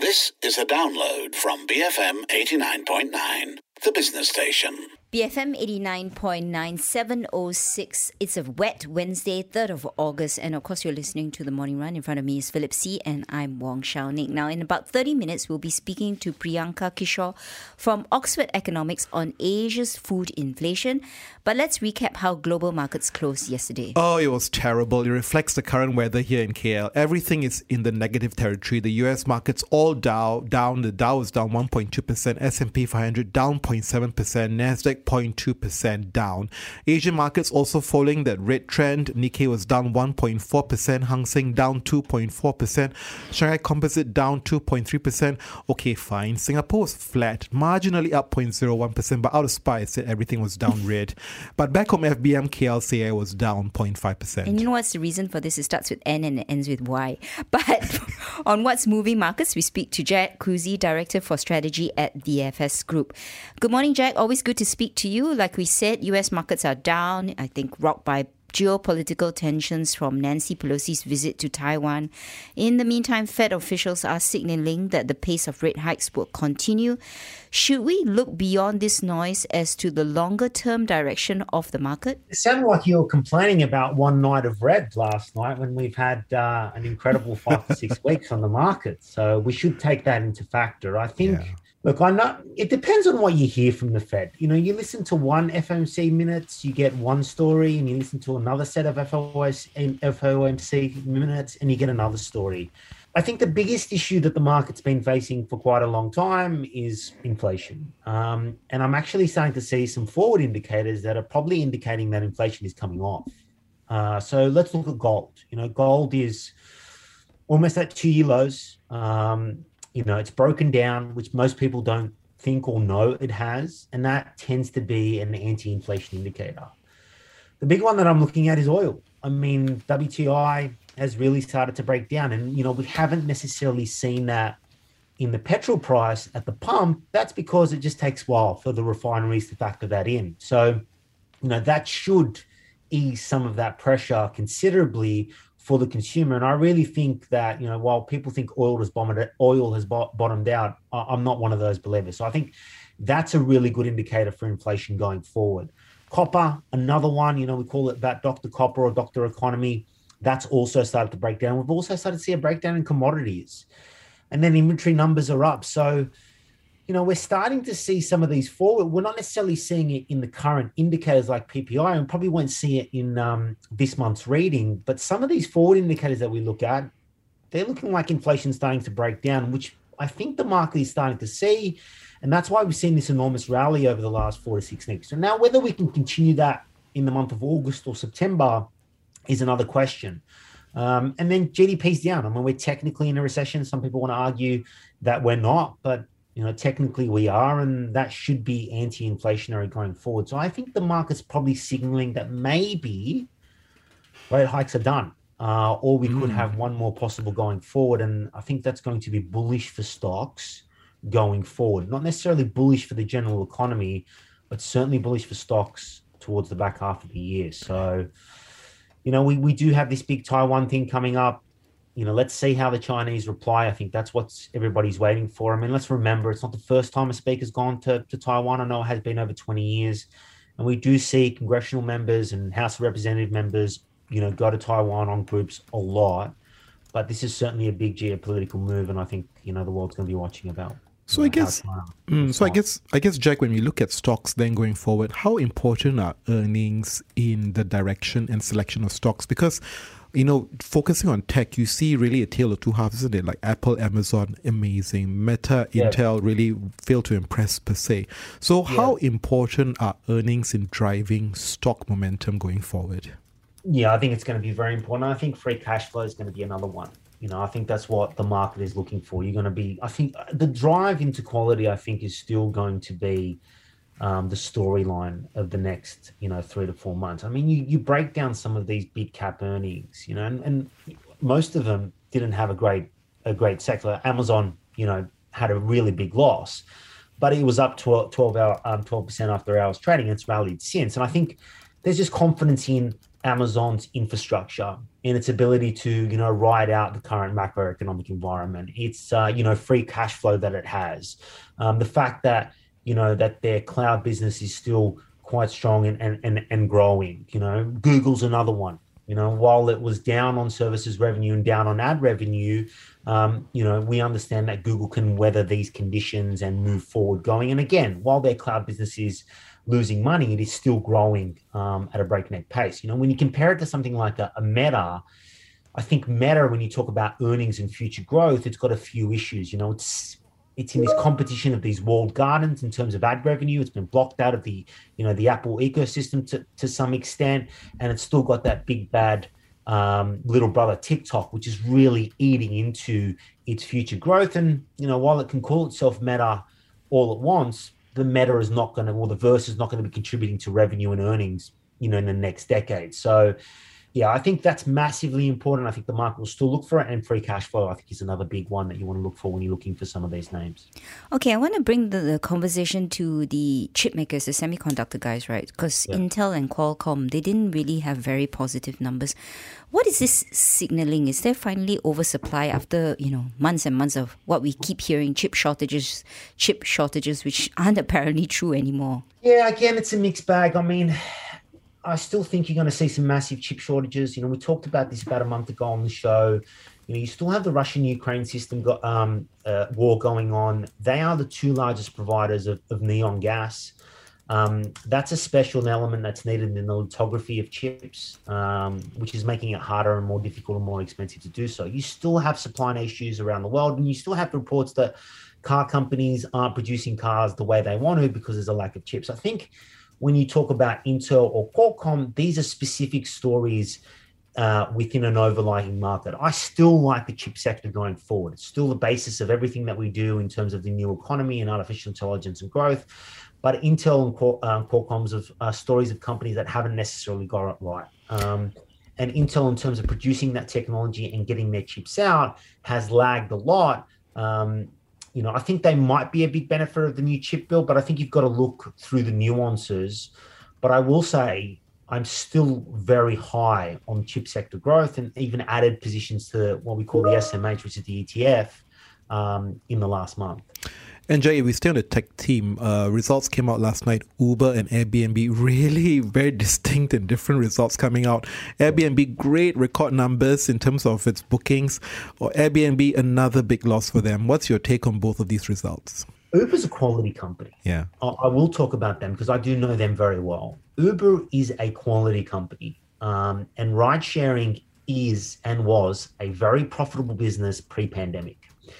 This is a download from BFM 89.9, the business station. BFM 89.9, 706. It's a wet Wednesday, 3rd of August. And of course, you're listening to The Morning Run. In front of me is Philip C. and I'm Wong Shao Ning. Now, in about 30 minutes, we'll be speaking to Priyanka Kishore from Oxford Economics on Asia's food inflation. But let's recap how global markets closed yesterday. Oh, it was terrible. It reflects the current weather here in KL. Everything is in the negative territory. The US markets all down. The Dow is down 1.2%, S&P 500 down 0.7%, Nasdaq 0.2% down. Asian markets also following that red trend. Nikkei was down 1.4%, Hang Seng down 2.4%, Shanghai Composite down 2.3%. Okay, fine. Singapore was flat, marginally up 0.01%, but out of spite, I said everything was down red. But back home, FBM KLCI was down 0.5%. And you know what's the reason for this? It starts with N and it ends with Y. But on What's Moving Markets, we speak to Jack Kuzi, Director for Strategy at the FS Group. Good morning, Jack. Always good to speak to you. Like we said, US markets are down, I think rocked by geopolitical tensions from Nancy Pelosi's visit to Taiwan. In the meantime, Fed officials are signaling that the pace of rate hikes will continue. Should we look beyond this noise as to the longer-term direction of the market? It sounded like you were complaining about one night of red last night when we've had an incredible 5 to 6 weeks on the market. So we should take that into factor. I think... Yeah. Look, I know it depends on what you hear from the Fed. You know, you listen to one FOMC minutes, you get one story, and you listen to another set of FOMC minutes, and you get another story. I think the biggest issue that the market's been facing for quite a long time is inflation. And I'm actually starting to see some forward indicators that are probably indicating that inflation is coming off. So let's look at gold. You know, gold is almost at 2-year lows. You know, it's broken down, which most people don't think or know it has, and that tends to be an anti-inflation indicator. The big one that I'm looking at is oil. I mean, WTI has really started to break down, and, you know, we haven't necessarily seen that in the petrol price at the pump. That's because it just takes a while for the refineries to factor that in. So, you know, that should ease some of that pressure considerably for the consumer. And I really think that, you know, while people think oil has bottomed out, I'm not one of those believers. So I think that's a really good indicator for inflation going forward. Copper, another one, you know, we call it that Dr. Copper or Dr. Economy. That's also started to break down. We've also started to see a breakdown in commodities. And then inventory numbers are up. So, you know, we're starting to see some of these forward. We're not necessarily seeing it in the current indicators like PPI, and probably won't see it in this month's reading. But some of these forward indicators that we look at, they're looking like inflation's starting to break down, which I think the market is starting to see. And that's why we've seen this enormous rally over the last 4 to 6 weeks. So now whether we can continue that in the month of August or September is another question. And then GDP's down. I mean, we're technically in a recession. Some people want to argue that we're not, but you know, technically we are, and that should be anti-inflationary going forward. So I think the market's probably signaling that maybe rate hikes are done, or we could have one more possible going forward. And I think that's going to be bullish for stocks going forward. Not necessarily bullish for the general economy, but certainly bullish for stocks towards the back half of the year. So, you know, we do have this big Taiwan thing coming up. You know, let's see how the Chinese reply. I think that's what everybody's waiting for. I mean, let's remember, it's not the first time a speaker's gone to Taiwan. I know it has been over 20 years. And we do see congressional members and House of Representative members, you know, go to Taiwan on groups a lot. But this is certainly a big geopolitical move. And I think, you know, the world's going to be watching about. So I guess, Jack, when we look at stocks then going forward, how important are earnings in the direction and selection of stocks? Because, you know, focusing on tech, you see really a tale of two halves, isn't it? Like Apple, Amazon, amazing. Meta, Intel really failed to impress per se. So how important are earnings in driving stock momentum going forward? Yeah, I think it's going to be very important. I think free cash flow is going to be another one. You know, I think that's what the market is looking for. You're going to be, I think the drive into quality, I think, is still going to be the storyline of the next, 3 to 4 months. I mean, you break down some of these big cap earnings, and most of them didn't have a great sector. Amazon, had a really big loss, but it was up 12% after hours trading. It's rallied since. And I think there's just confidence in Amazon's infrastructure in its ability to, ride out the current macroeconomic environment. It's, free cash flow that it has. The fact that, that their cloud business is still quite strong and growing. Google's another one. While it was down on services revenue and down on ad revenue, we understand that Google can weather these conditions and move forward going. And again, while their cloud business is losing money, it is still growing at a breakneck pace. When you compare it to something like a Meta, I think Meta, when you talk about earnings and future growth, it's got a few issues. It's in this competition of these walled gardens in terms of ad revenue. It's been blocked out of the Apple ecosystem to some extent, and it's still got that big bad little brother TikTok, which is really eating into its future growth. And while it can call itself Meta all at once, the Meta is not going to, or the Verse is not going to be contributing to revenue and earnings, in the next decade. So, yeah, I think that's massively important. I think the market will still look for it, and free cash flow, I think, is another big one that you want to look for when you're looking for some of these names. Okay, I want to bring the conversation to the chip makers, the semiconductor guys, right? Because Intel and Qualcomm, they didn't really have very positive numbers. What is this signaling? Is there finally oversupply after, months and months of what we keep hearing, chip shortages, which aren't apparently true anymore? Yeah, again, it's a mixed bag. I mean, I still think you're going to see some massive chip shortages. We talked about this about a month ago on the show. You still have the Russian-Ukraine system war going on. They are the two largest providers of neon gas. That's a special element that's needed in the lithography of chips, which is making it harder and more difficult and more expensive to do so. You still have supply chain issues around the world, and you still have reports that car companies aren't producing cars the way they want to because there's a lack of chips. I think when you talk about Intel or Qualcomm, these are specific stories within an overlying market. I still like the chip sector going forward. It's still the basis of everything that we do in terms of the new economy and artificial intelligence and growth. But Intel and Qualcomm's stories of companies that haven't necessarily got it right. And Intel, in terms of producing that technology and getting their chips out, has lagged a lot. I think they might be a big benefit of the new chip bill, but I think you've got to look through the nuances. But I will say I'm still very high on chip sector growth, and even added positions to what we call the SMH, which is the ETF, in the last month. And Jay, we stay on the tech team. Results came out last night. Uber and Airbnb, really very distinct and different results coming out. Airbnb, great record numbers in terms of its bookings. Or Airbnb, another big loss for them. What's your take on both of these results? Uber's a quality company. Yeah, I will talk about them because I do know them very well. Uber is a quality company, and ride sharing is and was a very profitable business pre-pandemic.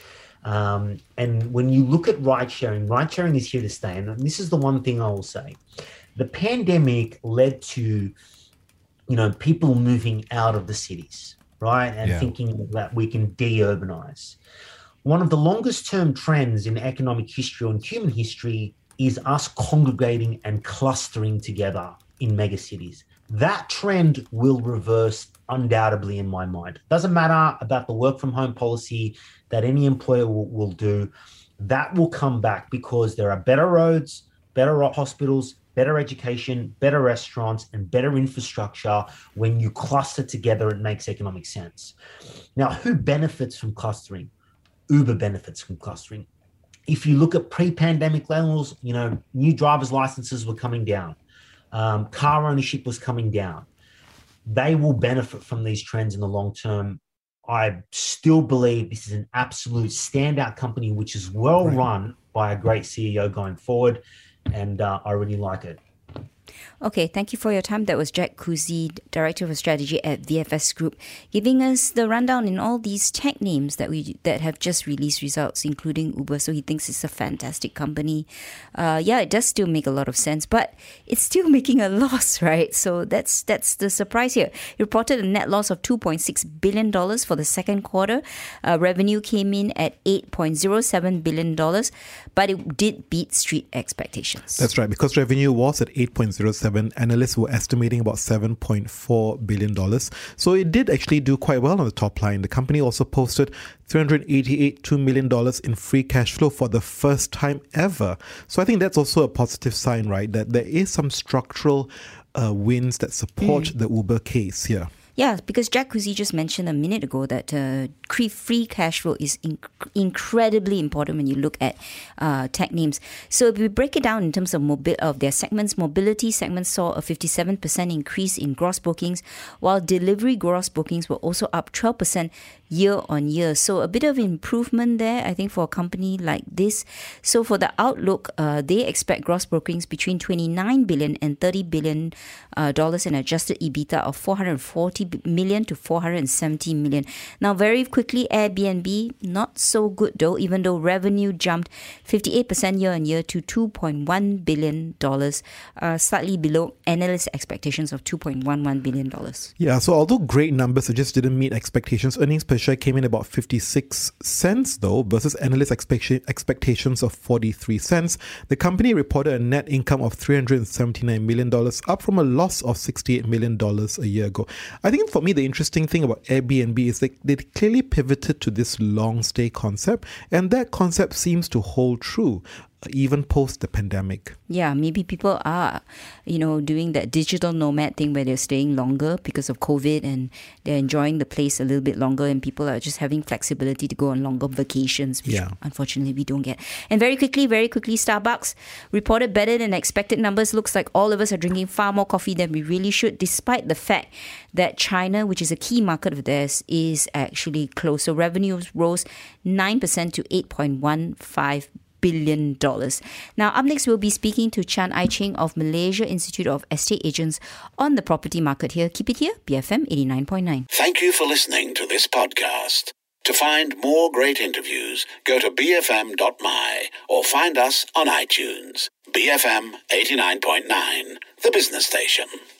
And when you look at ride sharing is here to stay. And this is the one thing I will say. The pandemic led to, people moving out of the cities, right? And thinking that we can de-urbanize. One of the longest term trends in economic history and human history is us congregating and clustering together in megacities. That trend will reverse undoubtedly in my mind. Doesn't matter about the work from home policy that any employer will do. That will come back because there are better roads, better hospitals, better education, better restaurants, and better infrastructure. When you cluster together, it makes economic sense. Now, who benefits from clustering? Uber benefits from clustering. If you look at pre-pandemic levels, new driver's licenses were coming down. Car ownership was coming down. They will benefit from these trends in the long term. I still believe this is an absolute standout company, which is well run by a great CEO going forward, and I really like it. Okay, thank you for your time. That was Jack Kuzi, Director of Strategy at VFS Group, giving us the rundown in all these tech names that have just released results, including Uber. So he thinks it's a fantastic company. It does still make a lot of sense, but it's still making a loss, right? So that's the surprise here. It reported a net loss of $2.6 billion for the second quarter. Revenue came in at $8.07 billion, but it did beat street expectations. That's right, because revenue was at 8.07. Analysts were estimating about $7.4 billion. So it did actually do quite well on the top line. The company also posted $388 million in free cash flow for the first time ever. So I think that's also a positive sign, right? That there is some structural wins that support the Uber case here. Yeah, because Jack Kuzi just mentioned a minute ago that free cash flow is incredibly important when you look at tech names. So if we break it down in terms of their segments, mobility segment saw a 57% increase in gross bookings, while delivery gross bookings were also up 12% year on year. So a bit of improvement there, I think, for a company like this. So for the outlook, they expect gross bookings between $29 billion and $30 billion and adjusted EBITDA of $440 million to $470 million. Now, very quickly, Airbnb, not so good though, even though revenue jumped 58% year on year to $2.1 billion, slightly below analyst expectations of $2.11 billion. Yeah, so although great numbers, it just didn't meet expectations. Earnings per share came in about 56 cents though, versus analyst expectations of 43 cents. The company reported a net income of $379 million, up from a loss of $68 million a year ago. I think for me, the interesting thing about Airbnb is that they clearly pivoted to this long stay concept, and that concept seems to hold true even post the pandemic. Yeah, maybe people are, doing that digital nomad thing where they're staying longer because of COVID and they're enjoying the place a little bit longer, and people are just having flexibility to go on longer vacations, which unfortunately we don't get. And very quickly, Starbucks reported better than expected numbers. Looks like all of us are drinking far more coffee than we really should, despite the fact that China, which is a key market of theirs, is actually close. So revenues rose 9% to $8.15 billion. Now, up next, we'll be speaking to Chan Ai Ching of Malaysia Institute of Estate Agents on the property market here. Keep it here, BFM 89.9. Thank you for listening to this podcast. To find more great interviews, go to bfm.my or find us on iTunes. BFM 89.9, the business station.